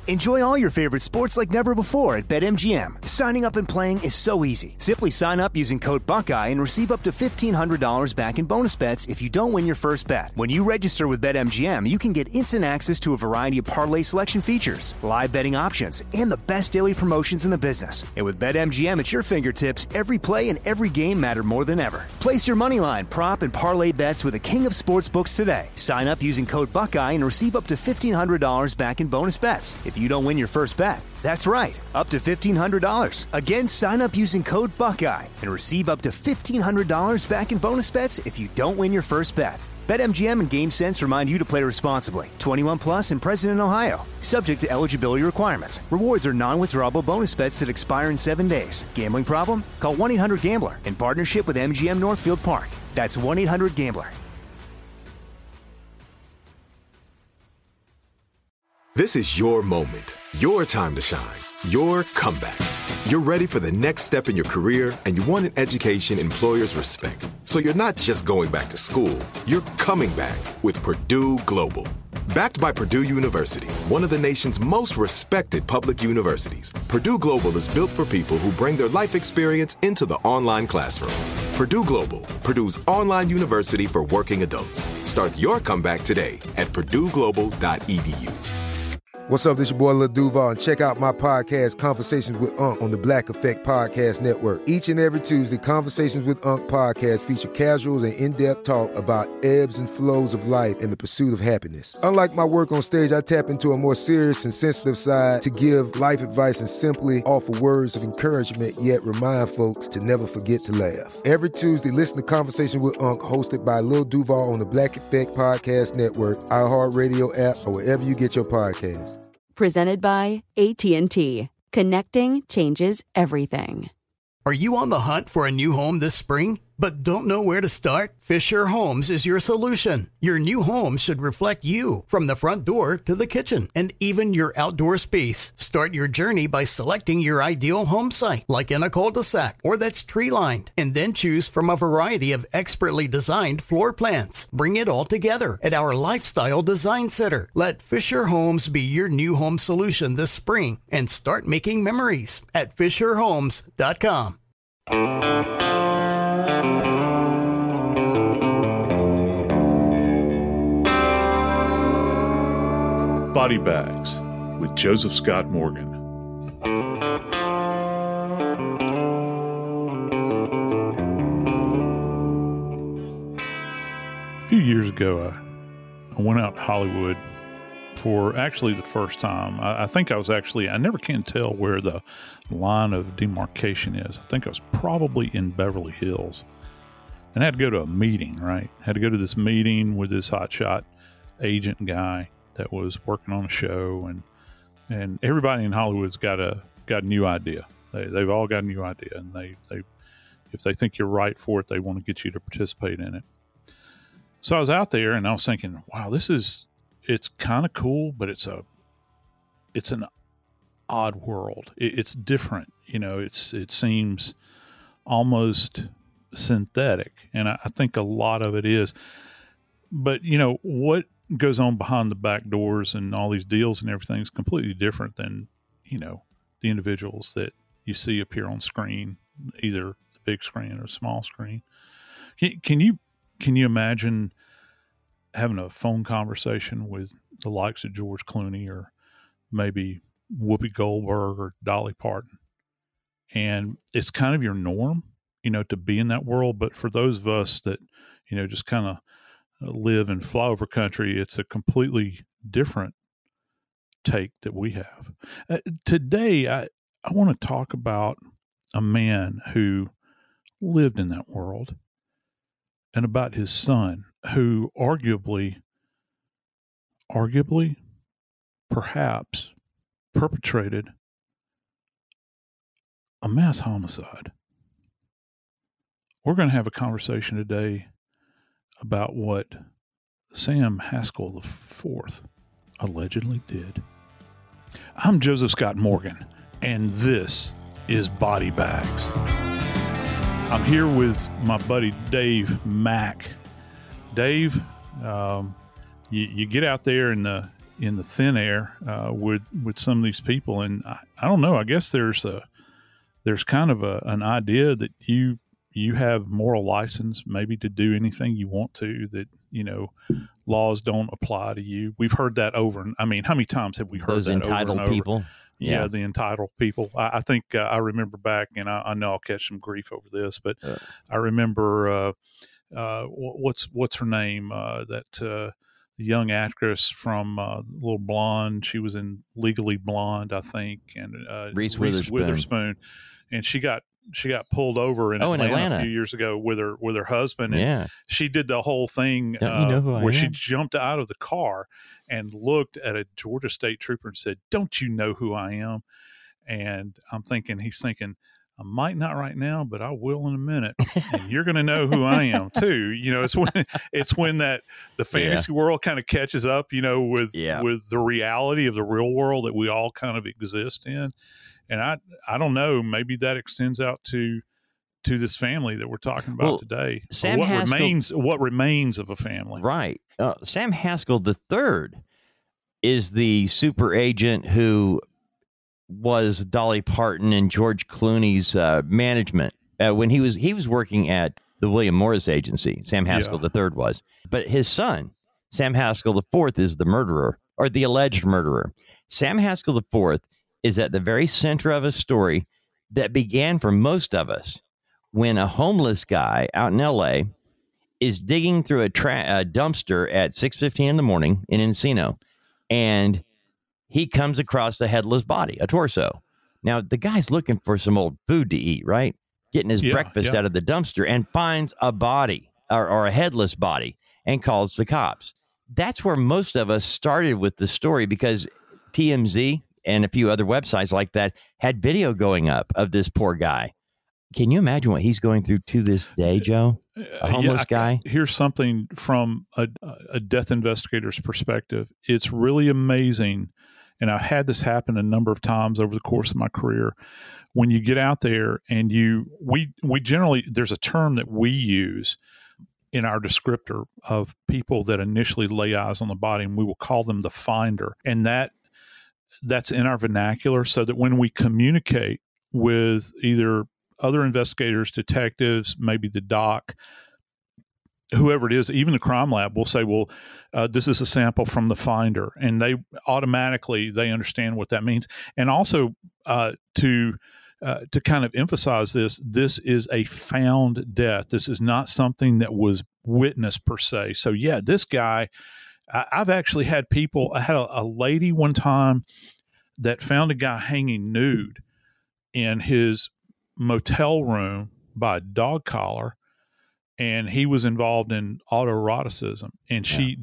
Enjoy all your favorite sports like never before at BetMGM. Signing up and playing is so easy. Simply sign up using code Buckeye and receive up to $1,500 back in bonus bets if you don't win your first bet. When you register with BetMGM, you can get instant access to a variety of parlay selection features, live betting options, and the best daily promotions in the business. And with BetMGM at your fingertips, every play and every game matter more than ever. Place your moneyline, prop, and parlay bets with the king of sportsbooks today. Sign up using code Buckeye and receive up to $1,500 back in bonus bets if you don't win your first bet. That's right, up to $1,500. Again, sign up using code Buckeye and receive up to $1,500 back in bonus bets if you don't win your first bet. BetMGM and GameSense remind you to play responsibly. 21 plus and present in Ohio. Subject to eligibility requirements. Rewards are non-withdrawable bonus bets that expire in 7 days. Gambling problem? Call 1-800-GAMBLER in partnership with MGM Northfield Park. That's 1-800-GAMBLER. This is your moment, your time to shine, your comeback. You're ready for the next step in your career, and you want an education employers respect. So you're not just going back to school, you're coming back with Purdue Global. Backed by Purdue University, one of the nation's most respected public universities, Purdue Global is built for people who bring their life experience into the online classroom. Purdue Global, Purdue's online university for working adults. Start your comeback today at purdueglobal.edu. What's up, this your boy Lil Duval, and check out my podcast, Conversations with Unc, on the Black Effect Podcast Network. Each and every Tuesday, Conversations with Unc podcast feature casual and in-depth talk about ebbs and flows of life and the pursuit of happiness. Unlike my work on stage, I tap into a more serious and sensitive side to give life advice and simply offer words of encouragement, yet remind folks to never forget to laugh. Every Tuesday, listen to Conversations with Unc, hosted by Lil Duval on the Black Effect Podcast Network, iHeartRadio app, or wherever you get your podcasts. Presented by AT&T. Connecting changes everything. Are you on the hunt for a new home this spring, but don't know where to start? Fisher Homes is your solution. Your new home should reflect you, from the front door to the kitchen, and even your outdoor space. Start your journey by selecting your ideal home site, like in a cul-de-sac or that's tree-lined, and then choose from a variety of expertly designed floor plans. Bring it all together at our Lifestyle Design Center. Let Fisher Homes be your new home solution this spring and start making memories at FisherHomes.com. Body Bags with Joseph Scott Morgan. A few years ago, I went out to Hollywood for actually the first time. I think I was I never can tell where the line of demarcation is. I think I was probably in Beverly Hills. And I had to go to a meeting, right? Had to go to this meeting with this hotshot agent guy that was working on a show, and everybody in Hollywood's got a new idea. They've all got a new idea, and they if they think you're right for it, they want to get you to participate in it. So I was out there and I was thinking, wow, it's kind of cool, but it's an odd world. It's different, it seems almost synthetic, and I think a lot of it is. But what goes on behind the back doors and all these deals and everything is completely different than the individuals that you see appear on screen, either the big screen or small screen. Can you imagine having a phone conversation with the likes of George Clooney or maybe Whoopi Goldberg or Dolly Parton? And it's kind of your norm, to be in that world. But for those of us that, just kind of live in flyover country, it's a completely different take that we have. Today, I want to talk about a man who lived in that world and about his son who arguably, perhaps perpetrated a mass homicide. We're going to have a conversation today about what Sam Haskell IV allegedly did. I'm Joseph Scott Morgan, and this is Body Bags. I'm here with my buddy Dave Mack. Dave, you get out there in the in the thin air with some of these people. And I don't know. I guess there's kind of an idea that you have moral license maybe to do anything you want to, that, laws don't apply to you. We've heard that over. And I mean, how many times have we heard those that entitled over and over? people? Yeah, the entitled people. I think I remember back, and I know I'll catch some grief over this, but I remember what's her name? The young actress from Little Blonde. She was in Legally Blonde, I think, and Reese Witherspoon. And she got pulled over in Atlanta a few years ago with her husband. And she did the whole thing where she jumped out of the car and looked at a Georgia State trooper and said, "Don't you know who I am?" And he's thinking, I might not right now, but I will in a minute. And you're going to know who I am too. It's when that the fantasy world kind of catches up, with the reality of the real world that we all kind of exist in. And I don't know, maybe that extends out to this family that we're talking about today. Sam what remains of a family. Right. Sam Haskell III is the super agent who was Dolly Parton and George Clooney's management when he was working at the William Morris Agency. Sam Haskell III was. But his son, Sam Haskell IV, is the murderer, or the alleged murderer. Sam Haskell IV is at the very center of a story that began for most of us when a homeless guy out in L.A. is digging through a dumpster at 6:15 in the morning in Encino, and he comes across a headless body, a torso. Now, the guy's looking for some old food to eat, right? Getting his breakfast out of the dumpster, and finds a body or a headless body and calls the cops. That's where most of us started with the story, because TMZ and a few other websites like that had video going up of this poor guy. Can you imagine what he's going through to this day, Joe? A homeless guy? Here's something from a death investigator's perspective. It's really amazing, and I've had this happen a number of times over the course of my career. When you get out there and we generally, there's a term that we use in our descriptor of people that initially lay eyes on the body, and we will call them the finder. And that's in our vernacular, so that when we communicate with either other investigators, detectives, maybe the doc, whoever it is, even the crime lab, will say, well, this is a sample from the finder. And they automatically, they understand what that means. And also to kind of emphasize this is a found death. This is not something that was witnessed per se. So this guy, I've actually had people, I had a lady one time that found a guy hanging nude in his motel room by a dog collar, and he was involved in autoeroticism. And she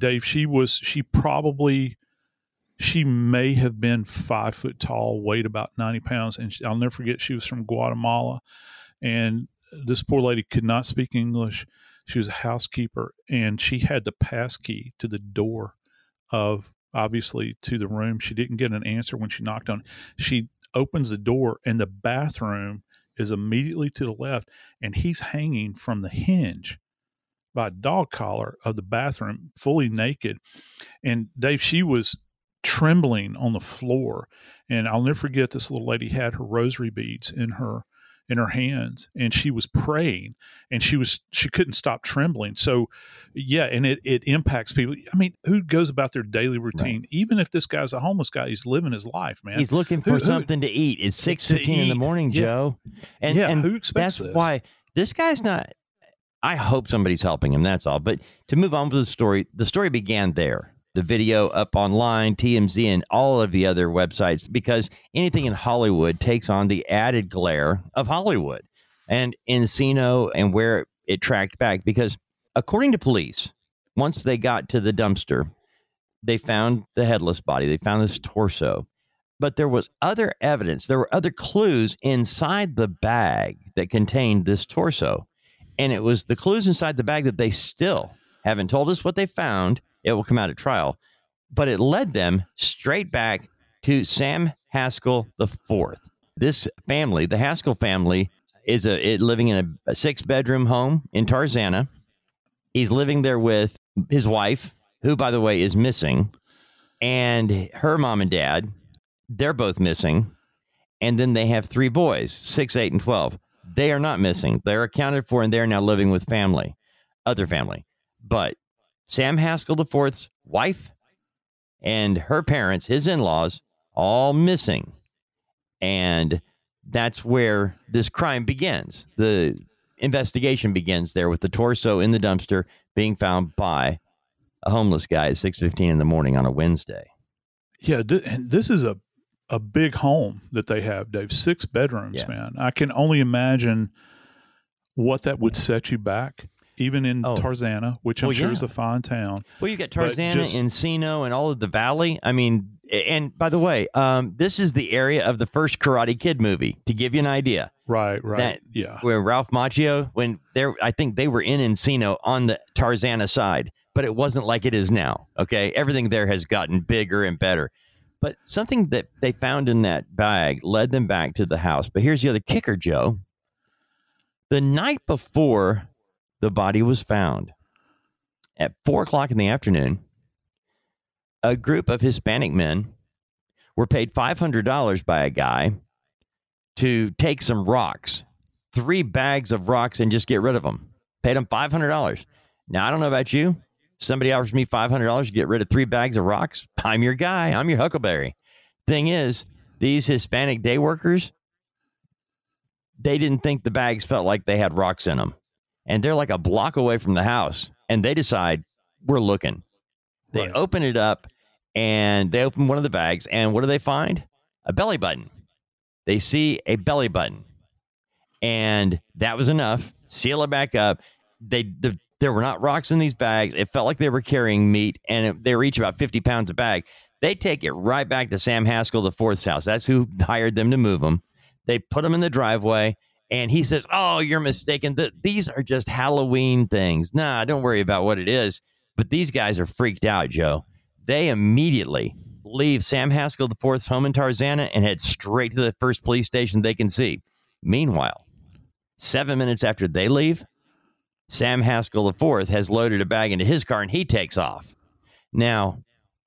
may have been 5 foot tall, weighed about 90 pounds. And I'll never forget, she was from Guatemala, and this poor lady could not speak English. She was a housekeeper, and she had the pass key to the door obviously to the room. She didn't get an answer when she knocked on it. She opens the door, and the bathroom is immediately to the left, and he's hanging from the hinge by a dog collar of the bathroom, fully naked. And Dave, she was trembling on the floor, and I'll never forget, this little lady had her rosary beads in her hands, and she was praying, and she couldn't stop trembling. So and it impacts people. I mean, who goes about their daily routine? Right. Even if this guy's a homeless guy, he's living his life, man. He's looking for something to eat. It's 6:15 in the morning, Joe. And who expects that's why this guy's not. I hope somebody's helping him. That's all. But to move on with the story began there. The video up online, TMZ, and all of the other websites, because anything in Hollywood takes on the added glare of Hollywood and Encino and where it tracked back. Because according to police, once they got to the dumpster, they found the headless body. They found this torso. But there was other evidence. There were other clues inside the bag that contained this torso. And it was the clues inside the bag that they still haven't told us what they found. It will come out at trial, but it led them straight back to Sam Haskell IV. This family, the Haskell family, is living in a 6-bedroom home in Tarzana. He's living there with his wife, who, by the way, is missing. And her mom and dad, they're both missing. And then they have 3 boys, 6, 8, and 12. They are not missing. They're accounted for, and they're now living with other family. But Sam Haskell IV's wife and her parents, his in-laws, all missing. And that's where this crime begins. The investigation begins there with the torso in the dumpster being found by a homeless guy at 6:15 in the morning on a Wednesday. Yeah, and this is a big home that they have, Dave. 6 bedrooms, man. I can only imagine what that would set you back, even in Tarzana, which I'm sure is a fine town. Well, you got Tarzana, Encino, and all of the Valley. I mean, and by the way, this is the area of the first Karate Kid movie, to give you an idea. Right. Where Ralph Macchio, I think they were in Encino on the Tarzana side, but it wasn't like it is now. Okay, everything there has gotten bigger and better. But something that they found in that bag led them back to the house. But here's the other kicker, Joe. The night before the body was found, at 4:00 in the afternoon, a group of Hispanic men were paid $500 by a guy to take some rocks, 3 bags of rocks, and just get rid of them. Paid them $500. Now, I don't know about you. Somebody offers me $500 to get rid of 3 bags of rocks. I'm your guy. I'm your huckleberry. Thing is, these Hispanic day workers, they didn't think the bags felt like they had rocks in them. And they're like a block away from the house. And they decide, we're looking. They open it up, and they open one of the bags. And what do they find? A belly button. They see a belly button. And that was enough. Seal it back up. There were not rocks in these bags. It felt like they were carrying meat, and they were each about 50 pounds a bag. They take it right back to Sam Haskell IV's house. That's who hired them to move them. They put them in the driveway, and he says, "Oh, you're mistaken. These are just Halloween things. Nah, don't worry about what it is." But these guys are freaked out, Joe. They immediately leave Sam Haskell IV's home in Tarzana and head straight to the first police station they can see. Meanwhile, 7 minutes after they leave, Sam Haskell IV has loaded a bag into his car, and he takes off. Now,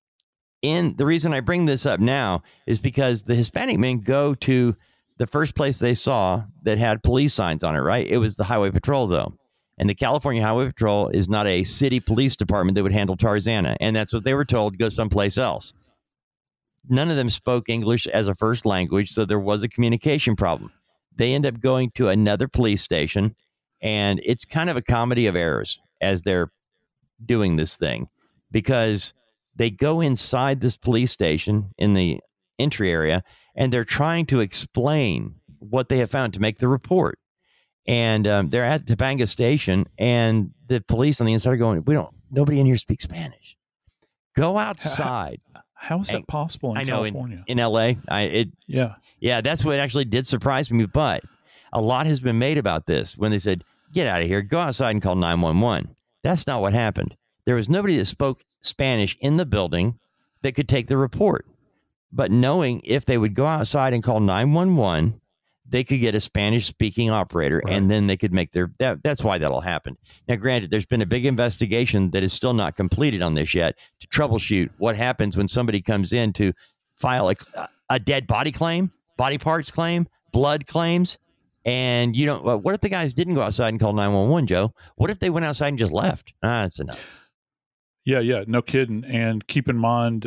the reason I bring this up now is because the Hispanic men go to the first place they saw that had police signs on it, right? It was the Highway Patrol, though. And the California Highway Patrol is not a city police department that would handle Tarzana. And that's what they were told, go someplace else. None of them spoke English as a first language, so there was a communication problem. They end up going to another police station. And it's kind of a comedy of errors as they're doing this thing, because they go inside this police station in the entry area, and they're trying to explain what they have found to make the report. And they're at Topanga Station, and the police on the inside are going, nobody in here speaks Spanish. Go outside. How is that possible in California? In LA. Yeah, that's what actually did surprise me. But a lot has been made about this when they said, get out of here, go outside and call 911. That's not what happened. There was nobody that spoke Spanish in the building that could take the report. But knowing if they would go outside and call 911, they could get a Spanish-speaking operator, and then they could make that's why that'll happen. Now, granted, there's been a big investigation that is still not completed on this yet to troubleshoot what happens when somebody comes in to file a dead body claim, body parts claim, blood claims. And what if the guys didn't go outside and call 911, Joe? What if they went outside and just left? That's enough. Yeah, no kidding. And keep in mind,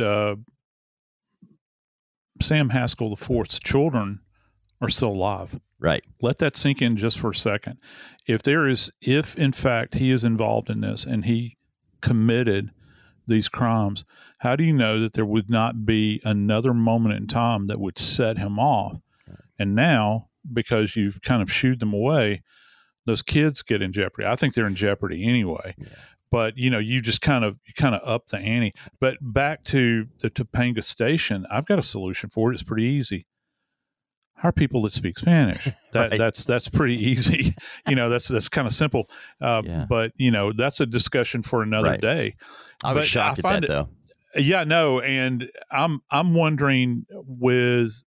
Sam Haskell IV's children are still alive. Right. Let that sink in just for a second. If in fact he is involved in this and he committed these crimes, how do you know that there would not be another moment in time that would set him off? And now, because you've kind of shooed them away, those kids get in jeopardy. I think they're in jeopardy anyway. Yeah. But, you just kind of up the ante. But back to the Topanga Station, I've got a solution for it. It's pretty easy. Hire people that speak Spanish. That's pretty easy. That's kind of simple. But, that's a discussion for another day. I was shocked at that, though. Yeah, no. And I'm wondering with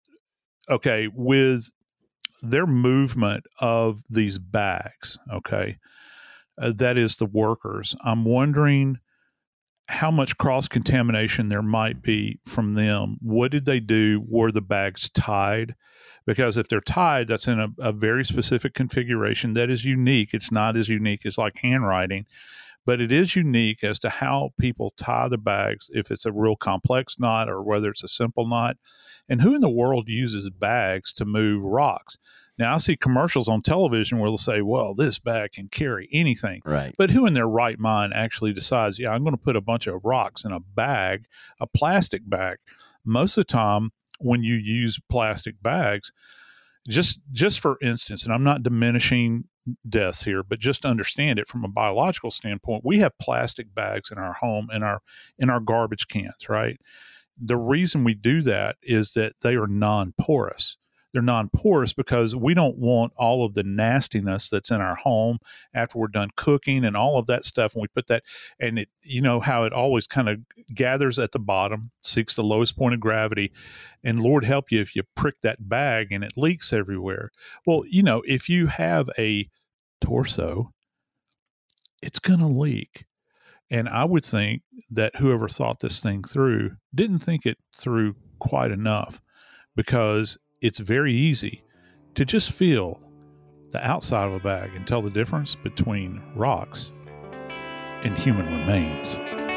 their movement of these bags, that is the workers. I'm wondering how much cross-contamination there might be from them. What did they do? Were the bags tied? Because if they're tied, that's in a very specific configuration that is unique. It's not as unique as like handwriting, but it is unique as to how people tie the bags, if it's a real complex knot or whether it's a simple knot. And who in the world uses bags to move rocks? Now, I see commercials on television where they'll say, well, this bag can carry anything. Right. But who in their right mind actually decides, yeah, I'm going to put a bunch of rocks in a bag, a plastic bag? Most of the time, when you use plastic bags, just for instance, and I'm not diminishing deaths here, but just understand it from a biological standpoint, we have plastic bags in our home, in our garbage cans, right? The reason we do that is that they are non-porous. They're non-porous because we don't want all of the nastiness that's in our home after we're done cooking and all of that stuff. And we put that, and it, you know how it always kind of gathers at the bottom, seeks the lowest point of gravity. And Lord help you if you prick that bag and it leaks everywhere. Well, you know, if you have a torso, it's going to leak. And I would think that whoever thought this thing through didn't think it through quite enough, because it's very easy to just feel the outside of a bag and tell the difference between rocks and human remains.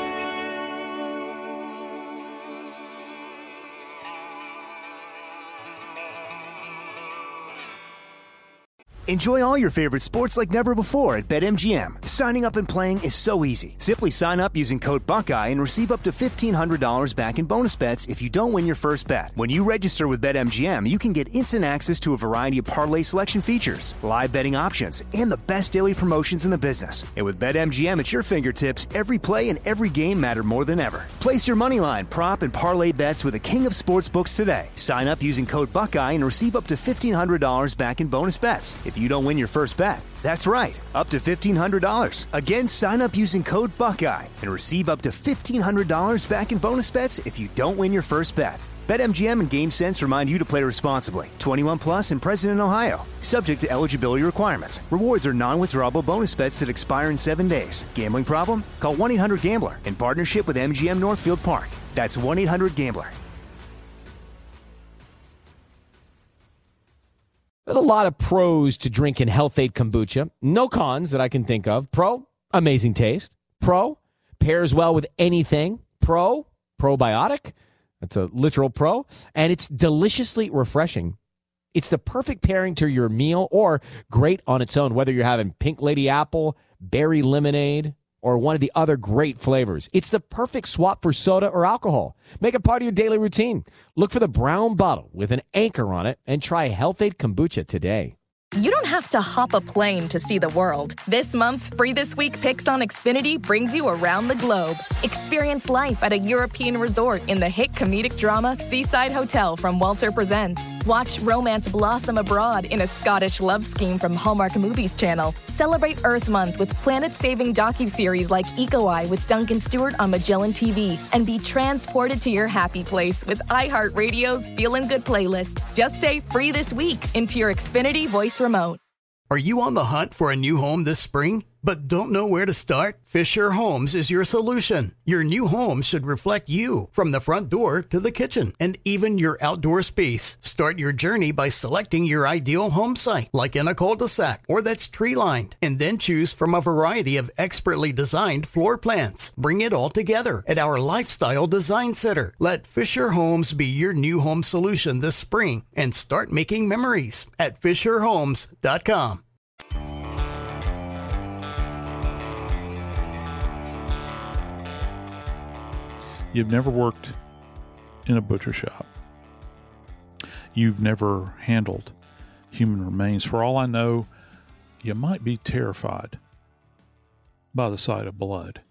Enjoy all your favorite sports like never before at BetMGM. Signing up and playing is so easy. Simply sign up using code Buckeye and receive up to $1,500 back in bonus bets if you don't win your first bet. When you register with BetMGM, you can get instant access to a variety of parlay selection features, live betting options, and the best daily promotions in the business. And with BetMGM at your fingertips, every play and every game matter more than ever. Place your moneyline, prop, and parlay bets with the king of sportsbooks today. Sign up using code Buckeye and receive up to $1,500 back in bonus bets if you don't win your first bet. That's right, up to $1,500. Again, sign up using code Buckeye and receive up to $1,500 back in bonus bets if you don't win your first bet. BetMGM and GameSense remind you to play responsibly. 21 plus and present in Ohio. Subject to eligibility requirements. Rewards are non-withdrawable bonus bets that expire in 7 days. Gambling problem? Call 1-800-GAMBLER in partnership with MGM Northfield Park. That's 1-800-GAMBLER. There's a lot of pros to drinking Health-Ade kombucha. No cons that I can think of. Pro, amazing taste. Pro, pairs well with anything. Pro, probiotic. That's a literal pro. And it's deliciously refreshing. It's the perfect pairing to your meal or great on its own, whether you're having pink lady apple, berry lemonade, or one of the other great flavors. It's the perfect swap for soda or alcohol. Make it part of your daily routine. Look for the brown bottle with an anchor on it and try Health-Ade kombucha today. You don't have to hop a plane to see the world. This month's Free This Week Picks on Xfinity brings you around the globe. Experience life at a European resort in the hit comedic drama Seaside Hotel from Walter Presents. Watch romance blossom abroad in a Scottish love scheme from Hallmark Movies Channel. Celebrate Earth Month with planet-saving docuseries like Eco Eye with Duncan Stewart on Magellan TV. And be transported to your happy place with iHeartRadio's Feelin' Good playlist. Just say Free This Week into your Xfinity voice remote. Are you on the hunt for a new home this spring, but don't know where to start? Fisher Homes is your solution. Your new home should reflect you, from the front door to the kitchen and even your outdoor space. Start your journey by selecting your ideal home site, like in a cul-de-sac or that's tree-lined, and then choose from a variety of expertly designed floor plans. Bring it all together at our Lifestyle Design Center. Let Fisher Homes be your new home solution this spring and start making memories at FisherHomes.com. You've never worked in a butcher shop. You've never handled human remains. For all I know, you might be terrified by the sight of blood.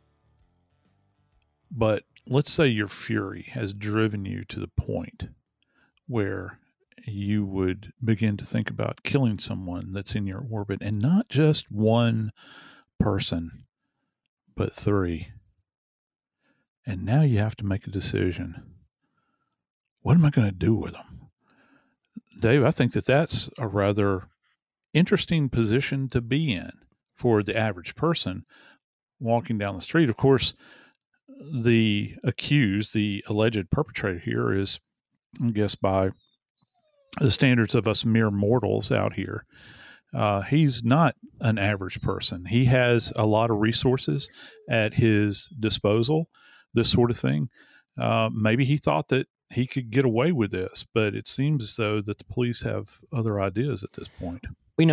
But let's say your fury has driven you to the point where you would begin to think about killing someone that's in your orbit, and not just one person, but 3. And now you have to make a decision. What am I going to do with them? Dave, I think that that's a rather interesting position to be in for the average person walking down the street. Of course, the accused, the alleged perpetrator here, is, I guess, by the standards of us mere mortals out here, he's not an average person. He has a lot of resources at his disposal, this sort of thing. Maybe he thought that he could get away with this, but it seems as though that the police have other ideas at this point.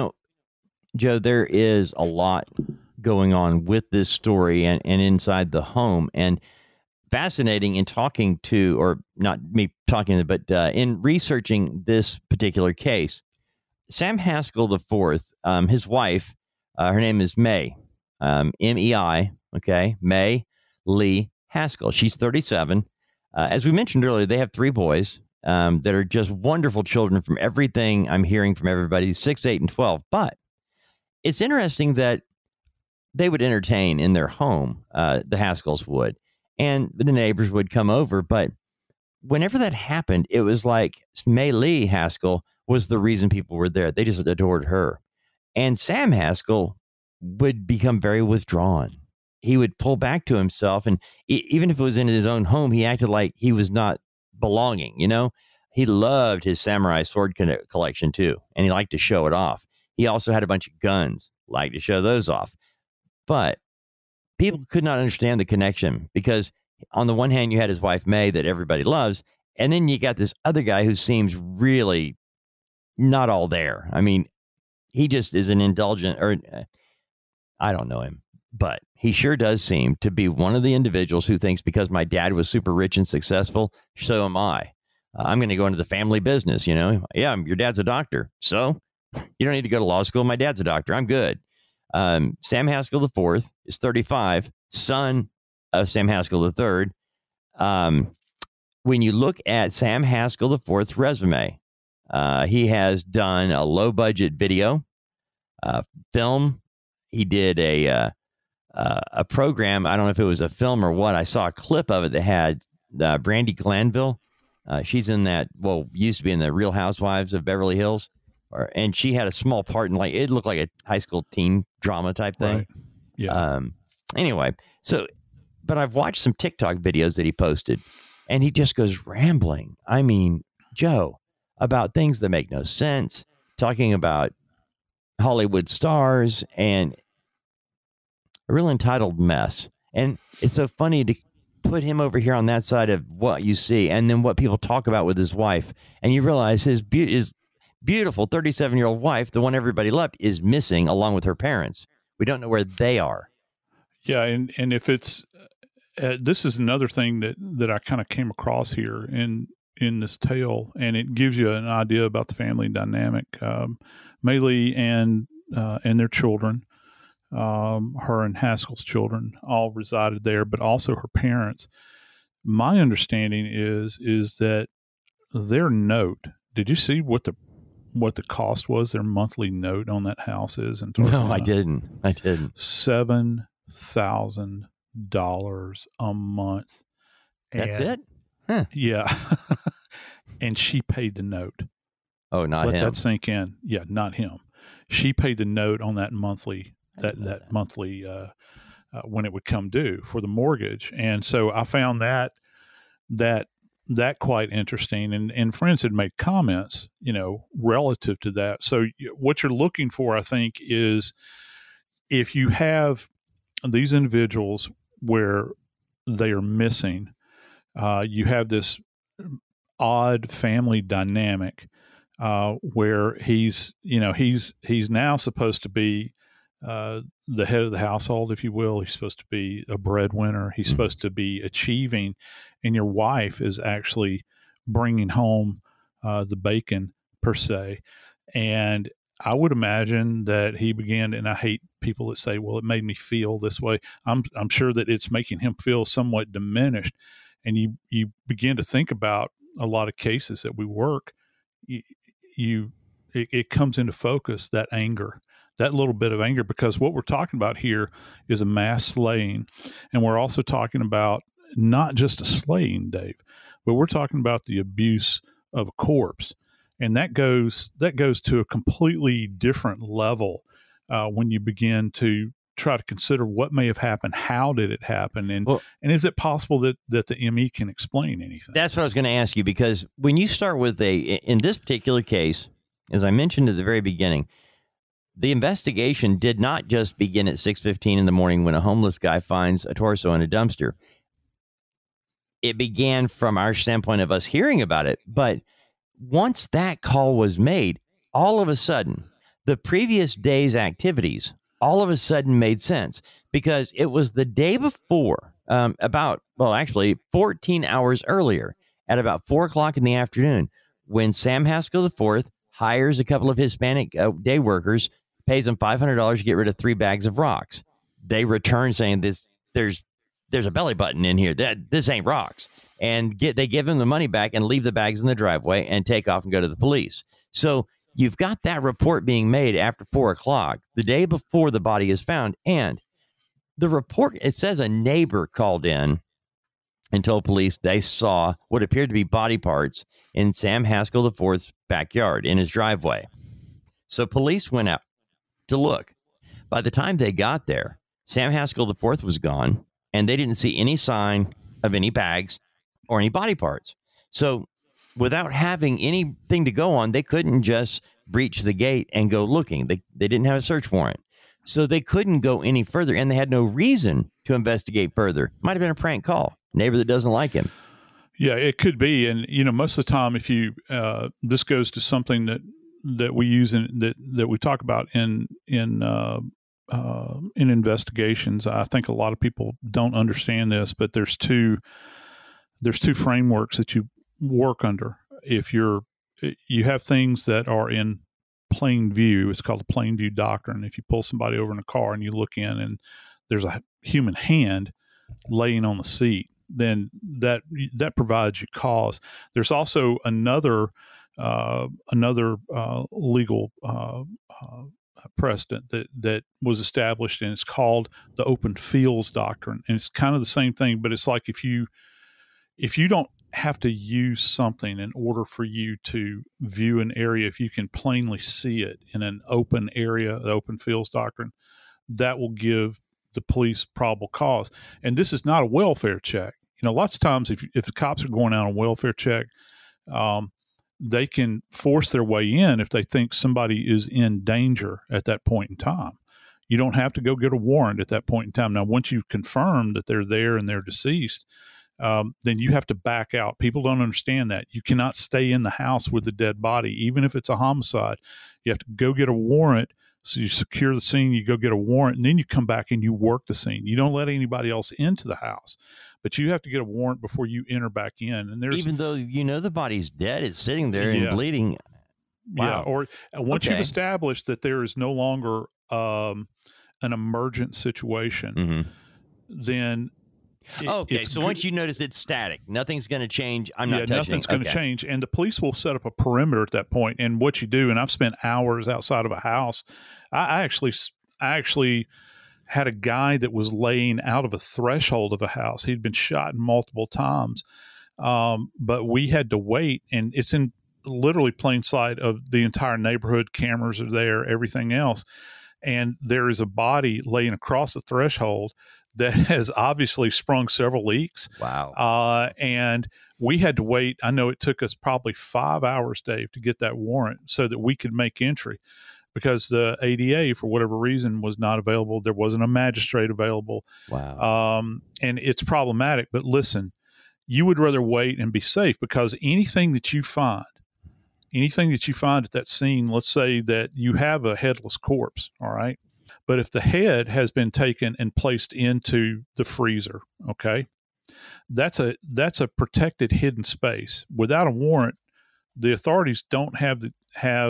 Joe, there is a lot going on with this story and inside the home. And fascinating in talking to, or not me talking, but in researching this particular case, Sam Haskell IV, his wife, her name is May, M-E-I, okay, May Lee Haskell. She's 37. As we mentioned earlier, they have 3 boys that are just wonderful children from everything I'm hearing from everybody, 6, 8, and 12. But it's interesting that they would entertain in their home, the Haskells would, and the neighbors would come over. But whenever that happened, it was like May Lee Haskell was the reason people were there. They just adored her. And Sam Haskell would become very withdrawn. He would pull back to himself. And even if it was in his own home, he acted like he was not belonging. He loved his samurai sword collection too. And he liked to show it off. He also had a bunch of guns, liked to show those off. But people could not understand the connection, because on the one hand, you had his wife, May, that everybody loves. And then you got this other guy who seems really not all there. I mean, he just is an indulgent, or I don't know him, but he sure does seem to be one of the individuals who thinks, because my dad was super rich and successful, so am I. I'm going to go into the family business, Yeah, your dad's a doctor, so you don't need to go to law school. My dad's a doctor. I'm good. Sam Haskell IV is 35, son of Sam Haskell III. When you look at Sam Haskell IV's resume, he has done a low-budget video, film. He did a program. I don't know if it was a film or what. I saw a clip of it that had Brandi Glanville. She's in that, used to be in the Real Housewives of Beverly Hills. And she had a small part in, it looked like a high school teen drama type thing. Right. Yeah. Anyway, but I've watched some TikTok videos that he posted, and he just goes rambling. I mean, Joe, about things that make no sense, talking about Hollywood stars, and a real entitled mess. And it's so funny to put him over here on that side of what you see, and then what people talk about with his wife. And you realize his beautiful 37-year-old wife, the one everybody loved, is missing along with her parents. We don't know where they are. Yeah, and if it's this is another thing that I kind of came across here in this tale, and it gives you an idea about the family dynamic. May Lee and their children, her and Haskell's children, all resided there, but also her parents. My understanding is that their note. Did you see what the cost was? Their monthly note on that house is? No, I didn't. $7,000 a month. That's it? Huh. Yeah. And she paid the note. Oh, not him. Let that sink in. Yeah, not him. She paid the note on that monthly, monthly when it would come due for the mortgage. And so I found that quite interesting. And friends had made comments, relative to that. So what you're looking for, I think, is if you have these individuals where they are missing, you have this odd family dynamic where he's now supposed to be the head of the household, if you will. He's supposed to be a breadwinner. He's supposed to be achieving, and your wife is actually bringing home the bacon, per se. And I would imagine that he began, and I hate people that say, well, it made me feel this way. I'm sure that it's making him feel somewhat diminished. And you begin to think about a lot of cases that we work, it comes into focus, that anger, that little bit of anger, because what we're talking about here is a mass slaying. And we're also talking about not just a slaying, Dave, but we're talking about the abuse of a corpse. And that goes to a completely different level when you begin to try to consider what may have happened, how did it happen, and is it possible that the ME can explain anything? That's what I was going to ask you, because when you start with in this particular case, as I mentioned at the very beginning, the investigation did not just begin at 6:15 in the morning when a homeless guy finds a torso in a dumpster. It began from our standpoint of us hearing about it. But once that call was made, all of a sudden, the previous day's activities all of a sudden made sense, because it was the day before, actually 14 hours earlier, at about 4 o'clock in the afternoon, when Sam Haskell IV hires a couple of Hispanic day workers, pays them $500 to get rid of 3 bags of rocks. They return saying there's a belly button in here. This ain't rocks. And they give him the money back and leave the bags in the driveway and take off and go to the police. So you've got that report being made after 4 o'clock, the day before the body is found. And the report, it says a neighbor called in and told police they saw what appeared to be body parts in Sam Haskell IV's backyard in his driveway. So police went out to look. By the time they got there, Sam Haskell IV was gone, and they didn't see any sign of any bags or any body parts. So without having anything to go on, they couldn't just breach the gate and go looking. They didn't have a search warrant. So they couldn't go any further, and they had no reason to investigate further. Might have been a prank call. Neighbor that doesn't like him. Yeah, it could be. And, most of the time, if you, this goes to something that we use that we talk about in investigations. I think a lot of people don't understand this, but there's two frameworks that you work under. If you have things that are in plain view, it's called the plain view doctrine. If you pull somebody over in a car and you look in and there's a human hand laying on the seat, then that provides you cause. There's also another legal precedent that was established, and it's called the open fields doctrine. And it's kind of the same thing, but it's like if you don't have to use something in order for you to view an area, if you can plainly see it in an open area, the open fields doctrine, that will give the police probable cause. And this is not a welfare check. Lots of times if the cops are going out on a welfare check, they can force their way in if they think somebody is in danger at that point in time. You don't have to go get a warrant at that point in time. Now, once you've confirmed that they're there and they're deceased, then you have to back out. People don't understand that. You cannot stay in the house with the dead body, even if it's a homicide. You have to go get a warrant. So you secure the scene, you go get a warrant, and then you come back and you work the scene. You don't let anybody else into the house, but you have to get a warrant before you enter back in. And even though the body's dead, it's sitting there and bleeding. Wow. Yeah, or once you've established that there is no longer an emergent situation, then so once you notice it's static, nothing's going to change. I'm not touching. Nothing's going to change, and the police will set up a perimeter at that point. And what you do, and I've spent hours outside of a house. I actually had a guy that was laying out of a threshold of a house. He'd been shot multiple times, but we had to wait, and it's in literally plain sight of the entire neighborhood. Cameras are there, everything else, and there is a body laying across the threshold that has obviously sprung several leaks. Wow. And we had to wait. I know it took us probably 5 hours, Dave, to get that warrant so that we could make entry, because the ADA, for whatever reason, was not available. There wasn't a magistrate available. Wow. And it's problematic. But listen, you would rather wait and be safe, because anything that you find at that scene, let's say that you have a headless corpse, all right? But if the head has been taken and placed into the freezer, okay, that's a protected hidden space. Without a warrant, the authorities don't have the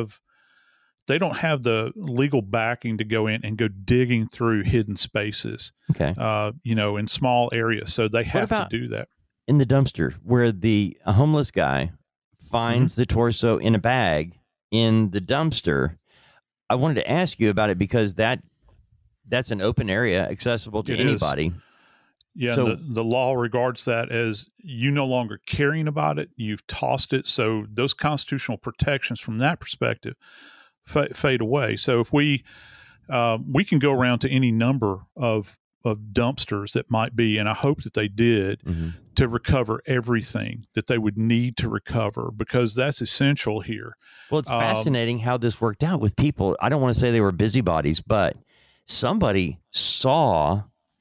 legal backing to go in and go digging through hidden spaces. Okay, in small areas, so they have to do that. In the dumpster, where a homeless guy finds the torso in a bag in the dumpster, I wanted to ask you about it, because that's an open area accessible to anybody. Yeah, so the law regards that as you no longer caring about it. You've tossed it. So those constitutional protections from that perspective fade away. So if we we can go around to any number of dumpsters that might be, and I hope that they did, to recover everything that they would need to recover, because that's essential here. Well, it's fascinating how this worked out with people. I don't want to say they were busybodies, but somebody saw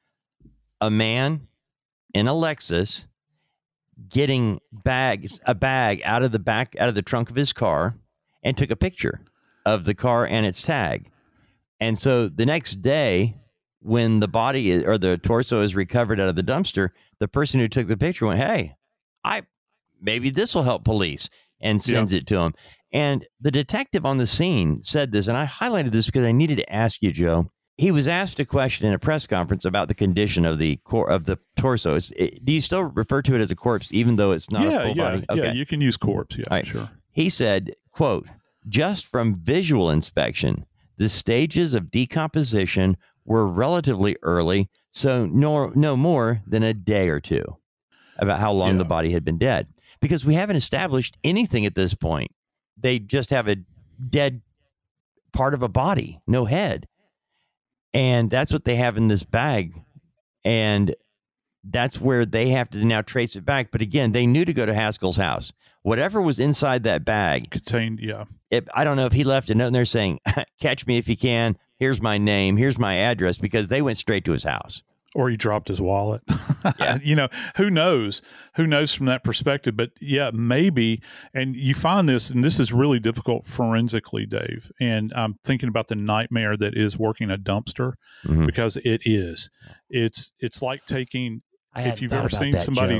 a man in a Lexus getting a bag out of the trunk of his car and took a picture of the car and its tag. And so the next day, when the body or the torso is recovered out of the dumpster, the person who took the picture went, "Hey, maybe this will help police," and sends it to him. And the detective on the scene said this, and I highlighted this because I needed to ask you, Joe. He was asked a question in a press conference about the condition of the torso. Do you still refer to it as a corpse, even though it's not a full body? Okay. Yeah, you can use corpse. Yeah, right. Sure. He said, quote, "Just from visual inspection, the stages of decomposition were relatively early, so no more than a day or two," about how long the body had been dead. Because we haven't established anything at this point. They just have a dead part of a body, no head. And that's what they have in this bag. And that's where they have to now trace it back. But again, they knew to go to Haskell's house. Whatever was inside that bag contained, I don't know if he left a note in there saying, "Catch me if you can. Here's my name. Here's my address," because they went straight to his house. Or he dropped his wallet. Yeah. Who knows? Who knows from that perspective? But yeah, maybe. And you find this, and this is really difficult forensically, Dave. And I'm thinking about the nightmare that is working a dumpster, because it is. It's like taking. If you've ever seen somebody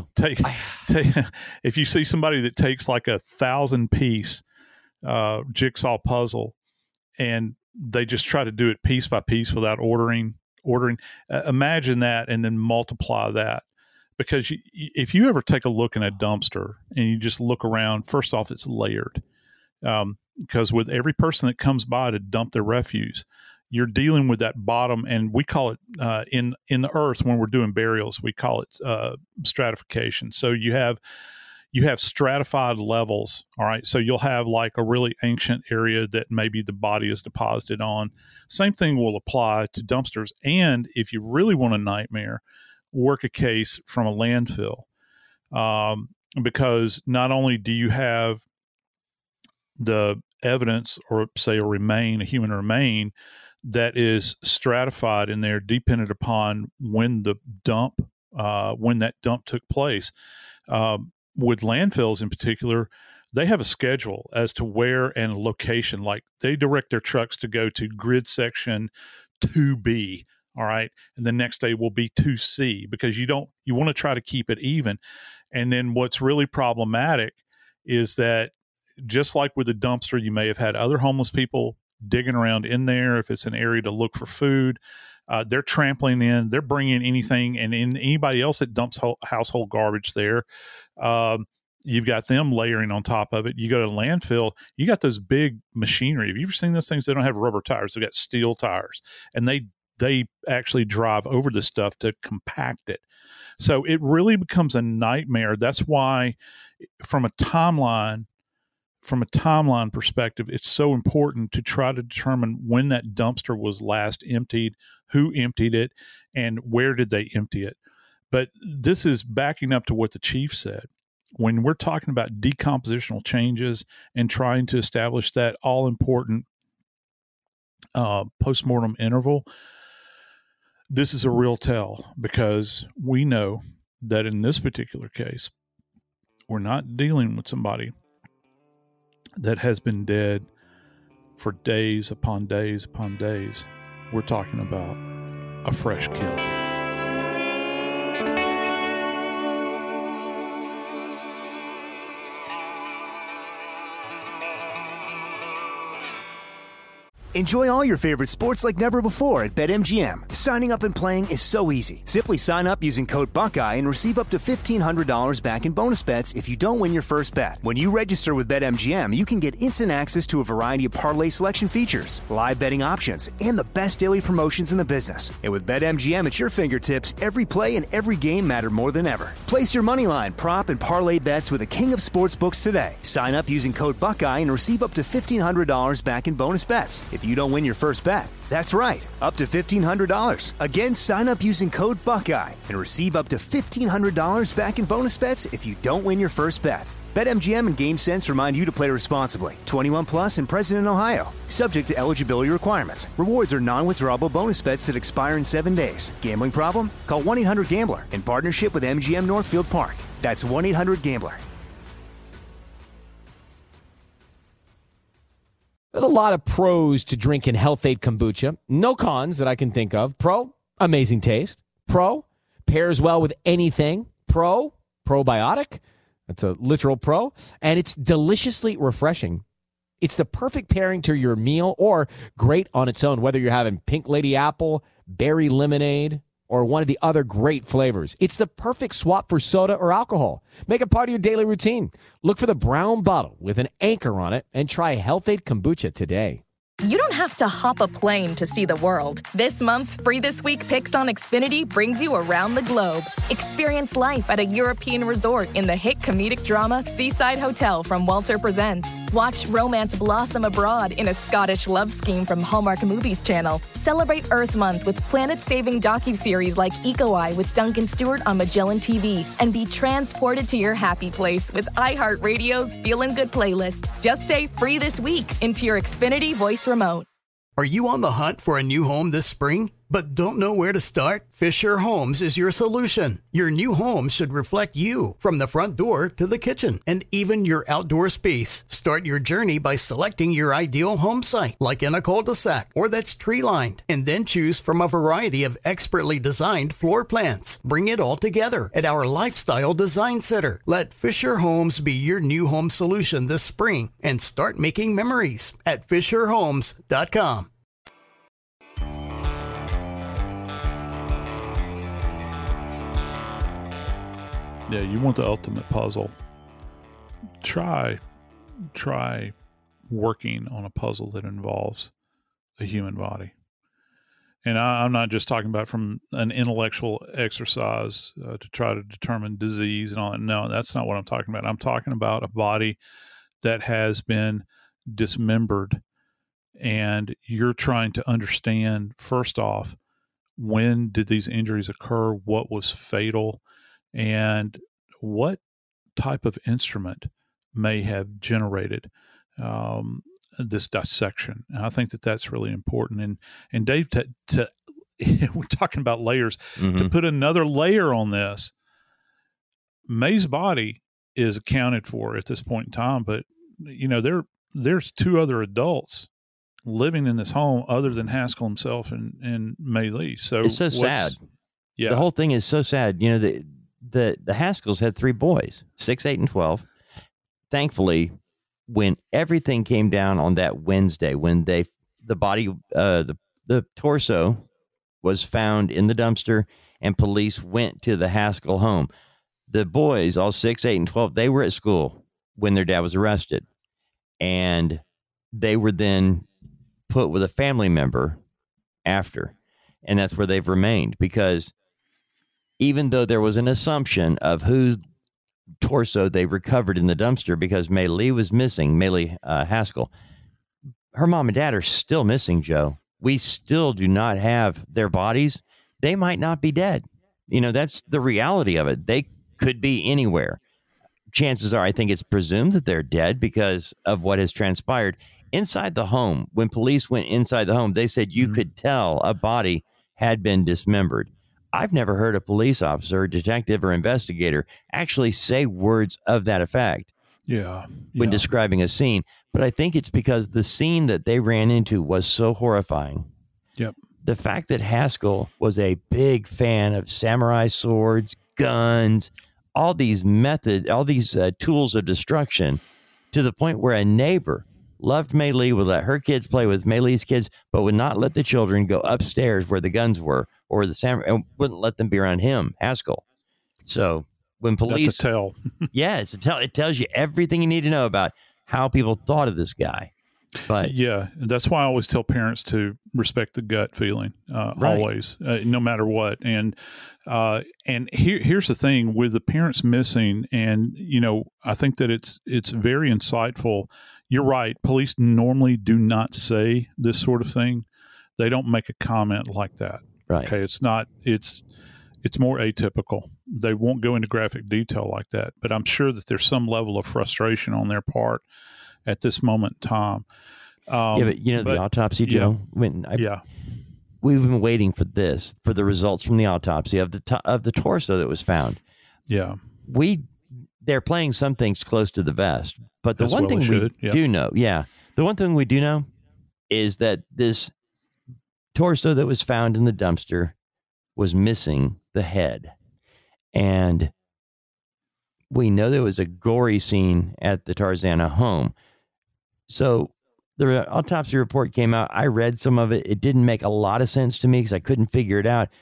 if you see somebody that takes like 1,000-piece jigsaw puzzle, and they just try to do it piece by piece without ordering. Imagine that, and then multiply that. Because if you ever take a look in a dumpster and you just look around, first off, it's layered. Because with every person that comes by to dump their refuse, you're dealing with that bottom, and we call it in the earth when we're doing burials, we call it stratification. So you have stratified levels. All right. So you'll have like a really ancient area that maybe the body is deposited on. Same thing will apply to dumpsters. And if you really want a nightmare, work a case from a landfill. Because not only do you have the evidence, or say a human remain that is stratified in there, dependent upon when that dump took place. With landfills in particular, they have a schedule as to where and location. Like they direct their trucks to go to grid section 2B. All right. And the next day will be 2C, because you want to try to keep it even. And then what's really problematic is that, just like with the dumpster, you may have had other homeless people digging around in there. If it's an area to look for food, they're trampling in, they're bringing anything, and anybody else that dumps household garbage there, you've got them layering on top of it. You go to the landfill, you got those big machinery. Have you ever seen those things? They don't have rubber tires. They've got steel tires, and they actually drive over the stuff to compact it. So it really becomes a nightmare. That's why from a timeline perspective, it's so important to try to determine when that dumpster was last emptied, who emptied it, and where did they empty it. But this is backing up to what the chief said. When we're talking about decompositional changes and trying to establish that all-important postmortem interval, this is a real tell, because we know that in this particular case, we're not dealing with somebody that has been dead for days upon days upon days. We're talking about a fresh kill. Enjoy all your favorite sports like never before at BetMGM. Signing up and playing is so easy. Simply sign up using code Buckeye and receive up to $1,500 back in bonus bets if you don't win your first bet. When you register with BetMGM, you can get instant access to a variety of parlay selection features, live betting options, and the best daily promotions in the business. And with BetMGM at your fingertips, every play and every game matter more than ever. Place your moneyline, prop, and parlay bets with the king of sportsbooks today. Sign up using code Buckeye and receive up to $1,500 back in bonus bets. If you don't win your first bet. That's right, up to $1,500. Again, sign up using code Buckeye and receive up to $1,500 back in bonus bets if you don't win your first bet. BetMGM and GameSense remind you to play responsibly. 21 plus and present in Ohio. Subject to eligibility requirements. Rewards are non-withdrawable bonus bets that expire in 7 days. Gambling problem? Call 1-800-GAMBLER in partnership with MGM Northfield Park. That's 1-800-GAMBLER. There's a lot of pros to drinking Health-Ade Kombucha. No cons that I can think of. Pro, amazing taste. Pro, pairs well with anything. Pro, probiotic. That's a literal pro. And it's deliciously refreshing. It's the perfect pairing to your meal or great on its own, whether you're having pink lady apple, berry lemonade, or one of the other great flavors. It's the perfect swap for soda or alcohol. Make it part of your daily routine. Look for the brown bottle with an anchor on it and try Health-Ade Kombucha today. You don't have to hop a plane to see the world. This month's Free This Week Picks on Xfinity brings you around the globe. Experience life at a European resort in the hit comedic drama Seaside Hotel from Walter Presents. Watch romance blossom abroad in a Scottish love scheme from Hallmark Movies Channel. Celebrate Earth Month with planet-saving docuseries like Eco Eye with Duncan Stewart on Magellan TV. And be transported to your happy place with iHeartRadio's Feelin' Good playlist. Just say Free This Week into your Xfinity voice remote. Are you on the hunt for a new home this spring, but don't know where to start? Fisher Homes is your solution. Your new home should reflect you from the front door to the kitchen and even your outdoor space. Start your journey by selecting your ideal home site, like in a cul-de-sac or that's tree-lined, and then choose from a variety of expertly designed floor plans. Bring it all together at our Lifestyle Design Center. Let Fisher Homes be your new home solution this spring and start making memories at FisherHomes.com. Yeah, you want the ultimate puzzle. Try working on a puzzle that involves a human body. And I'm not just talking about from an intellectual exercise to try to determine disease and all that. No, that's not what I'm talking about. I'm talking about a body that has been dismembered, and you're trying to understand, first off, when did these injuries occur? What was fatal? And what type of instrument may have generated this dissection? And I think that that's really important. And Dave, we're talking about layers. Mm-hmm. To put another layer on this, May's body is accounted for at this point in time, but you know there's two other adults living in this home other than Haskell himself and May Lee. So it's so sad. Yeah, the whole thing is so sad. You know, the Haskells had 3 boys, 6, 8, and 12. Thankfully, when everything came down on that Wednesday, when the body, the torso was found in the dumpster and police went to the Haskell home, the boys, all 6, 8, and 12, they were at school when their dad was arrested. And they were then put with a family member after. And that's where they've remained, because even though there was an assumption of whose torso they recovered in the dumpster, because May Lee was missing, May Lee Haskell, her mom and dad are still missing, Joe. We still do not have their bodies. They might not be dead. You know, that's the reality of it. They could be anywhere. Chances are, I think it's presumed that they're dead because of what has transpired inside the home. When police went inside the home, they said you could tell a body had been dismembered. I've never heard a police officer, detective, or investigator actually say words of that effect when describing a scene. But I think it's because the scene that they ran into was so horrifying. Yep. The fact that Haskell was a big fan of samurai swords, guns, all these tools of destruction, to the point where a neighbor loved May Lee, would let her kids play with May Lee's kids, but would not let the children go upstairs where the guns were, or the samurai, and wouldn't let them be around him, Haskell. So when police, that's a tell. Yeah, it's a tell. It tells you everything you need to know about how people thought of this guy. But yeah, that's why I always tell parents to respect the gut feeling, always, no matter what. And here's the thing with the parents missing, and you know, I think that it's very insightful. you're right. Police normally do not say this sort of thing. They don't make a comment like that. Right. Okay. It's more atypical. They won't go into graphic detail like that, but I'm sure that there's some level of frustration on their part at this moment in time. But the autopsy, Joe. We've been waiting for the results from the autopsy of the torso that was found. Yeah, they're playing some things close to the vest, but the one thing we do know, the one thing we do know is that this torso that was found in the dumpster was missing the head, and we know there was a gory scene at the Tarzana home. So the autopsy report came out. I read some of it. It didn't make a lot of sense to me because I couldn't figure it out.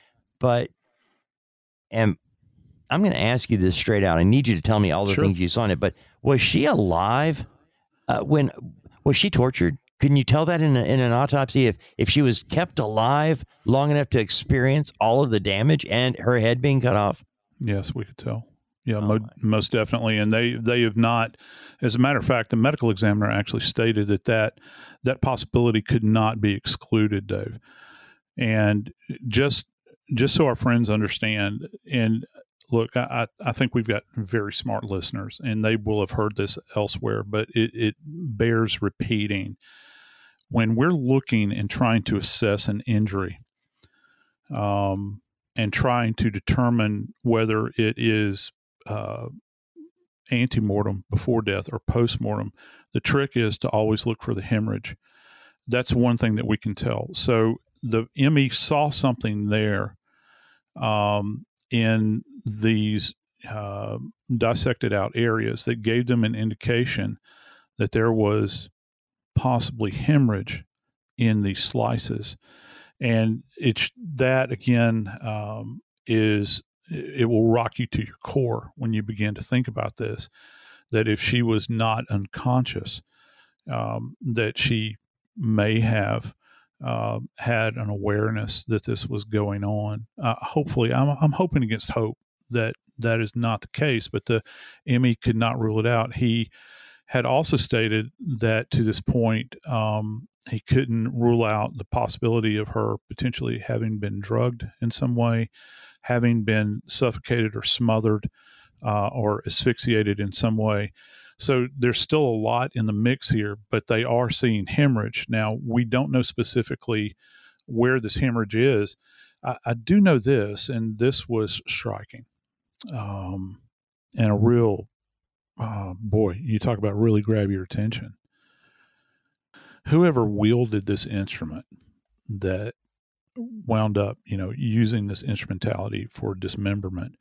And I'm going to ask you this straight out. I need you to tell me all the things you saw in it. But was she alive was she tortured? Couldn't you tell that in an autopsy if she was kept alive long enough to experience all of the damage and her head being cut off? Yes, we could tell. Yeah, most definitely. And they have not, as a matter of fact, the medical examiner actually stated that possibility could not be excluded, Dave. And just so our friends understand, and look, I think we've got very smart listeners, and they will have heard this elsewhere, but it bears repeating. When we're looking and trying to assess an injury, and trying to determine whether it is antemortem before death or postmortem, the trick is to always look for the hemorrhage. That's one thing that we can tell. So the ME saw something there in these dissected out areas that gave them an indication that there was possibly hemorrhage in these slices. And it's that, again, it will rock you to your core when you begin to think about this, that if she was not unconscious, that she may have had an awareness that this was going on. Hopefully, I'm hoping against hope that is not the case, but the ME could not rule it out. He had also stated that to this point, he couldn't rule out the possibility of her potentially having been drugged in some way, having been suffocated or smothered or asphyxiated in some way. So there's still a lot in the mix here, but they are seeing hemorrhage. Now, we don't know specifically where this hemorrhage is. I do know this, and this was striking. And a real, boy, you talk about really grab your attention. Whoever wielded this instrument that wound up, using this instrumentality for dismemberment,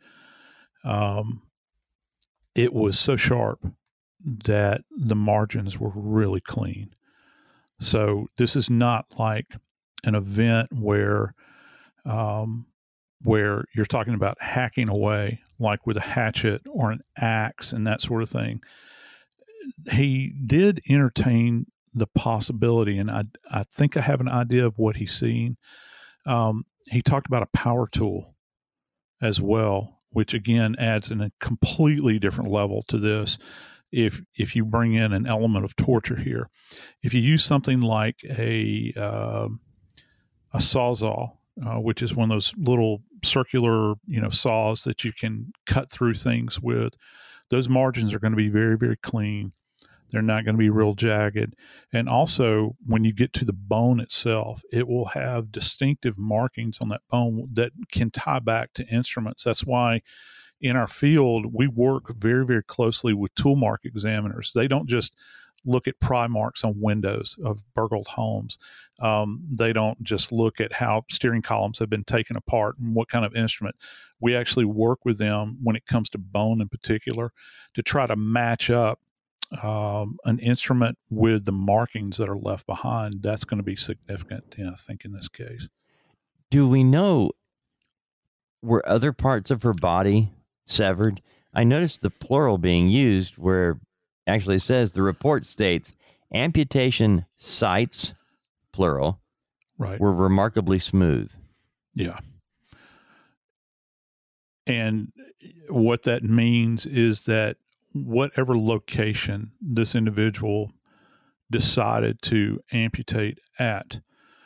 it was so sharp that the margins were really clean. So this is not like an event where you're talking about hacking away, like with a hatchet or an axe and that sort of thing. He did entertain the possibility, and I think I have an idea of what he's seeing. He talked about a power tool as well, which again adds in a completely different level to this. If you bring in an element of torture here, if you use something like a Sawzall, which is one of those little circular, saws that you can cut through things with, those margins are going to be very, very clean. They're not going to be real jagged. And also, when you get to the bone itself, it will have distinctive markings on that bone that can tie back to instruments. That's why in our field, we work very, very closely with tool mark examiners. They don't just look at pry marks on windows of burgled homes. They don't just look at how steering columns have been taken apart and what kind of instrument. We actually work with them when it comes to bone in particular to try to match up an instrument with the markings that are left behind. That's going to be significant, I think, in this case. Do we know, were other parts of her body severed? I noticed the plural being used where actually says the report states amputation sites, plural, right, were remarkably smooth. Yeah. And what that means is that whatever location this individual decided to amputate at.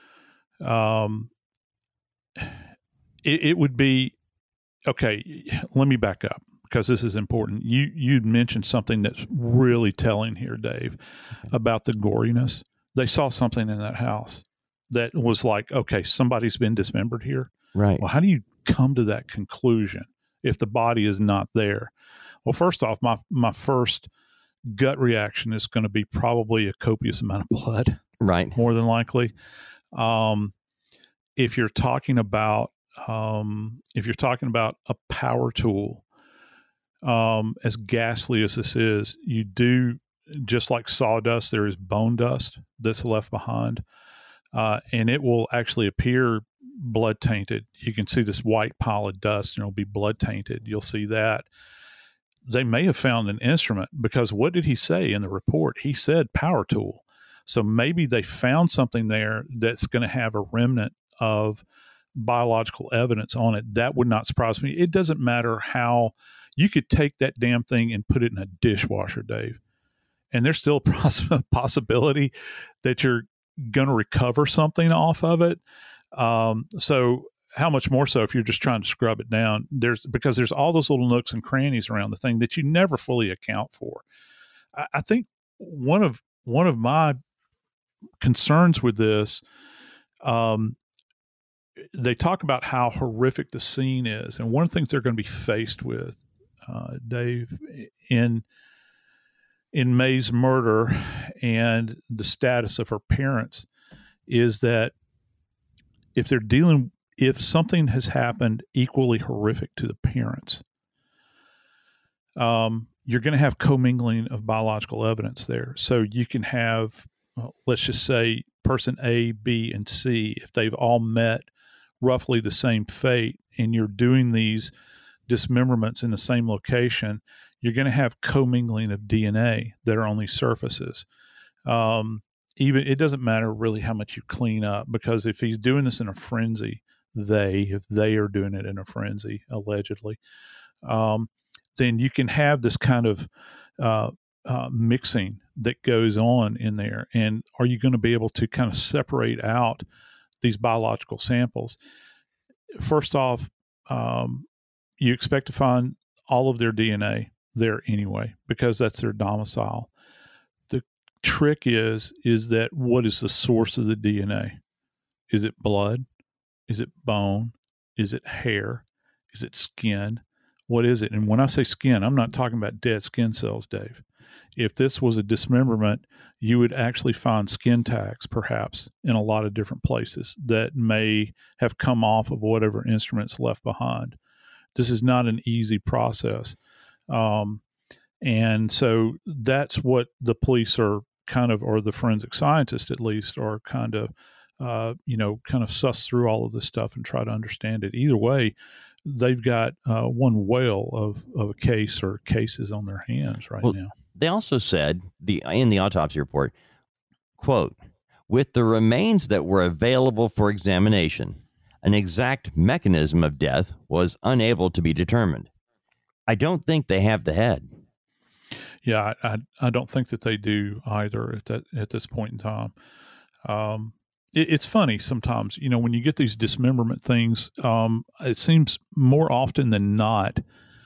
It would be, okay, let me back up because this is important. You'd mentioned something that's really telling here, Dave, about the goriness. They saw something in that house that was like, okay, somebody's been dismembered here. Right. Well, how do you come to that conclusion if the body is not there? Well, first off, my first gut reaction is going to be probably a copious amount of blood. Right. More than likely. If you're talking about a power tool, as ghastly as this is, you do, just like sawdust, there is bone dust that's left behind, and it will actually appear blood tainted. You can see this white pile of dust, and it'll be blood tainted. You'll see that. They may have found an instrument, because what did he say in the report? He said power tool. So maybe they found something there that's going to have a remnant of biological evidence on it. That would not surprise me. It doesn't matter how you could take that damn thing and put it in a dishwasher, Dave, and there's still a possibility that you're going to recover something off of it. So how much more so if you're just trying to scrub it down? Because there's all those little nooks and crannies around the thing that you never fully account for. I think one of my concerns with this, they talk about how horrific the scene is, and one of the things they're going to be faced with, Dave, in May's murder and the status of her parents, is that if something has happened equally horrific to the parents, you're going to have commingling of biological evidence there. So you can have, let's just say, person A, B, and C, if they've all met roughly the same fate, and you're doing these dismemberments in the same location, you're going to have commingling of DNA that are on these surfaces. Even it doesn't matter really how much you clean up, because if he's doing this in a frenzy, if they are doing it in a frenzy, allegedly, then you can have this kind of mixing that goes on in there. And are you going to be able to kind of separate out these biological samples? First off, you expect to find all of their DNA there anyway, because that's their domicile. The trick is that what is the source of the DNA? Is it blood? Is it bone? Is it hair? Is it skin? What is it? And when I say skin, I'm not talking about dead skin cells, Dave. If this was a dismemberment, you would actually find skin tags, perhaps, in a lot of different places that may have come off of whatever instruments left behind. This is not an easy process. And so that's what the police are kind of, or the forensic scientists at least, are kind of, kind of suss through all of this stuff and try to understand it. Either way, they've got one whale of a case or cases on their hands right now. They also said in the autopsy report, quote, with the remains that were available for examination, an exact mechanism of death was unable to be determined. I don't think they have the head. Yeah, I don't think that they do either at this point in time. It's funny sometimes, when you get these dismemberment things, it seems more often than not,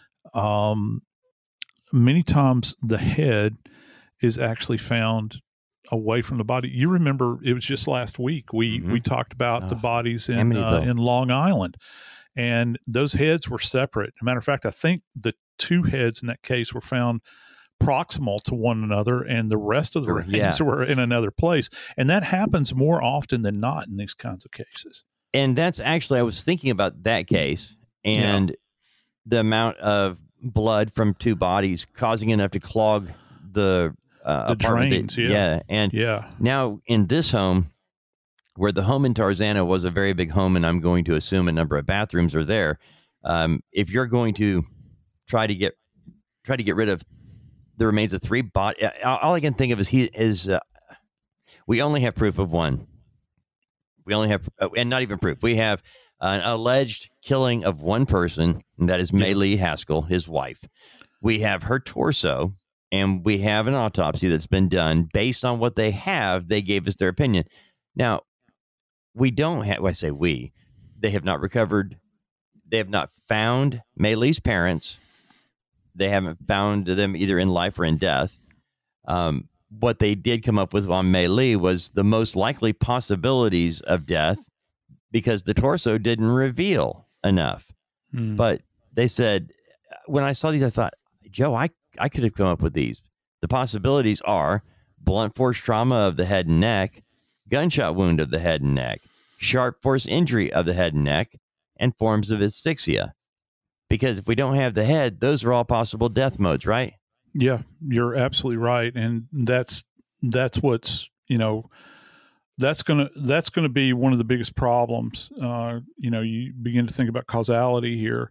many times the head is actually found away from the body. You remember, it was just last week we talked about the bodies in Long Island, and those heads were separate. As a matter of fact, I think the two heads in that case were found proximal to one another, and the rest of the remains were in another place. And that happens more often than not in these kinds of cases. And that's actually, I was thinking about that case and the amount of blood from two bodies causing enough to clog the drains. Now in this home, where the home in Tarzana was a very big home, and I'm going to assume a number of bathrooms are there. If you're going to try to get rid of the remains of three bodies, all I can think of is we only have proof of one. We only have, and not even proof. We have an alleged killing of one person, and that is May Lee Haskell, his wife. We have her torso, and we have an autopsy that's been done. Based on what they have, they gave us their opinion. Now, we don't have, I say we, they have not recovered. They have not found Mei Li's parents. They haven't found them either in life or in death. What they did come up with on Mei Li was the most likely possibilities of death because the torso didn't reveal enough. But they said, when I saw these, I thought, Joe, I could have come up with these. The possibilities are blunt force trauma of the head and neck, gunshot wound of the head and neck, sharp force injury of the head and neck, and forms of asphyxia. Because if we don't have the head, those are all possible death modes, right? Yeah, you're absolutely right. And that's what's, that's gonna be one of the biggest problems. You begin to think about causality here.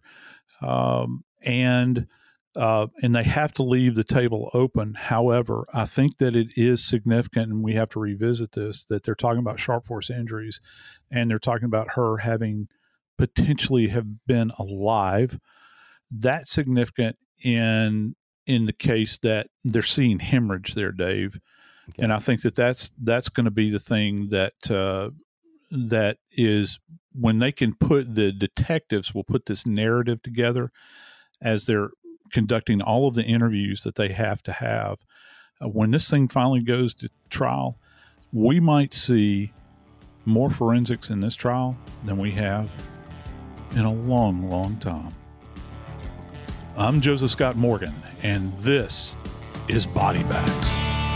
And they have to leave the table open. However, I think that it is significant, and we have to revisit this, that they're talking about sharp force injuries, and they're talking about her having potentially have been alive. That's significant in the case that they're seeing hemorrhage there, Dave. Okay. And I think that's going to be the thing that is when they can put, the detectives will put this narrative together as they're conducting all of the interviews that they have to have. When this thing finally goes to trial, we might see more forensics in this trial than we have in a long, long time. I'm Joseph Scott Morgan, and this is Body Bags.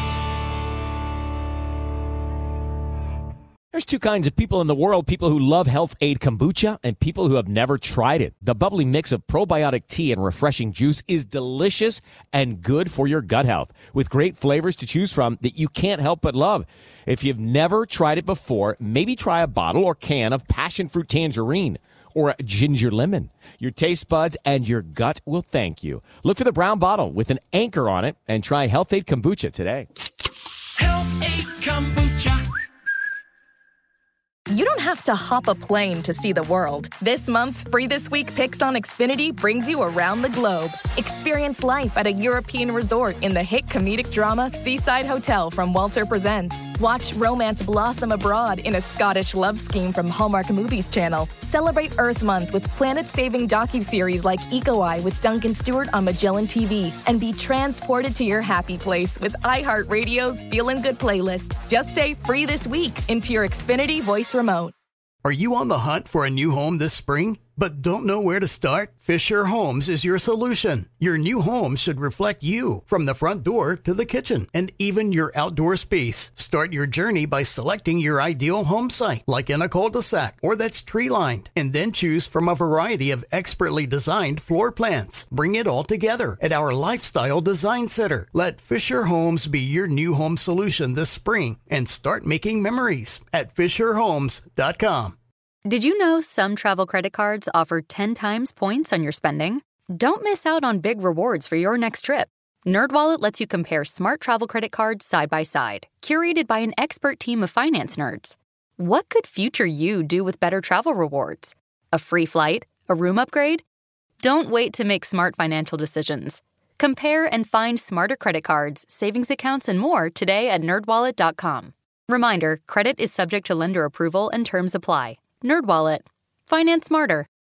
There's two kinds of people in the world, people who love Health Aid Kombucha and people who have never tried it. The bubbly mix of probiotic tea and refreshing juice is delicious and good for your gut health, with great flavors to choose from that you can't help but love. If you've never tried it before, maybe try a bottle or can of passion fruit tangerine or a ginger lemon. Your taste buds and your gut will thank you. Look for the brown bottle with an anchor on it and try Health Aid Kombucha today. Health Aid Kombucha. You don't have to hop a plane to see the world. This month's Free This Week Picks on Xfinity brings you around the globe. Experience life at a European resort in the hit comedic drama Seaside Hotel from Walter Presents. Watch romance blossom abroad in a Scottish love scheme from Hallmark Movies Channel. Celebrate Earth Month with planet-saving docuseries like Eco Eye with Duncan Stewart on Magellan TV. And be transported to your happy place with iHeartRadio's Feelin' Good playlist. Just say Free This Week into your Xfinity voice remote. Are you on the hunt for a new home this spring, but don't know where to start? Fisher Homes is your solution. Your new home should reflect you, from the front door to the kitchen and even your outdoor space. Start your journey by selecting your ideal home site, like in a cul-de-sac or that's tree-lined, and then choose from a variety of expertly designed floor plans. Bring it all together at our Lifestyle Design Center. Let Fisher Homes be your new home solution this spring and start making memories at FisherHomes.com. Did you know some travel credit cards offer 10 times points on your spending? Don't miss out on big rewards for your next trip. NerdWallet lets you compare smart travel credit cards side by side, curated by an expert team of finance nerds. What could future you do with better travel rewards? A free flight? A room upgrade? Don't wait to make smart financial decisions. Compare and find smarter credit cards, savings accounts, and more today at NerdWallet.com. Reminder, credit is subject to lender approval and terms apply. NerdWallet. Finance smarter.